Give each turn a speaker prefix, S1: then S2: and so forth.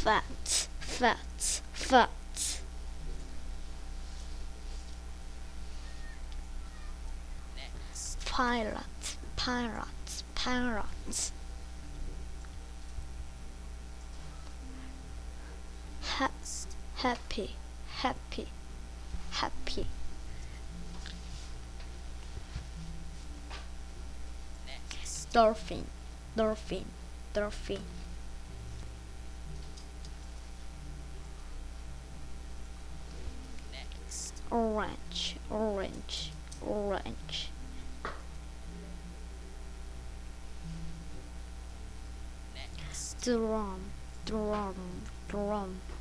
S1: fat, fat, fat. Pilot, pirate, pirate. Ha happy, happy, happy. Dolphin, dolphin, dolphin. Orange, orange, orange. Drum, drum, drum.